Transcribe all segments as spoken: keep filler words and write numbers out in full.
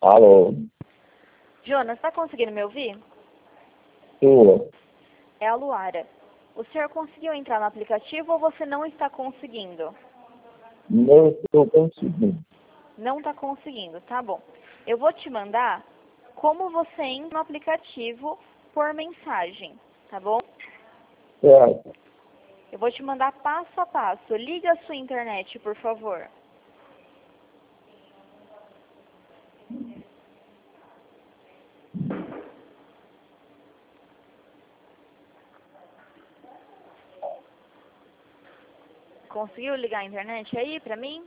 Alô? Jonas, está conseguindo me ouvir? Sua? É a Luara. O senhor conseguiu entrar no aplicativo ou você não está conseguindo? Não estou conseguindo. Não está conseguindo, tá bom. Eu vou te mandar como você entra no aplicativo por mensagem, tá bom? Certo. Eu vou te mandar passo a passo. Liga a sua internet, por favor. Conseguiu ligar a internet aí pra mim?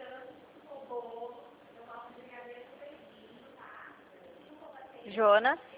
Jonas?